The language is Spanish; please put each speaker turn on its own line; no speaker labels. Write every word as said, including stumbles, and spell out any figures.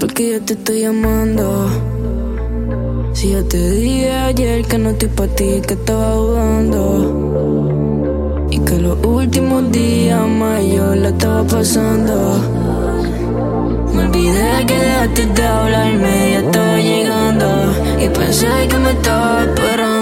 porque yo te estoy llamando. Si yo te dije ayer que no estoy pa' ti, que estaba dudando, y que los últimos días más yo la estaba pasando. Me olvidé que dejaste de hablarme, ya estaba llegando, y pensé que me estaba esperando.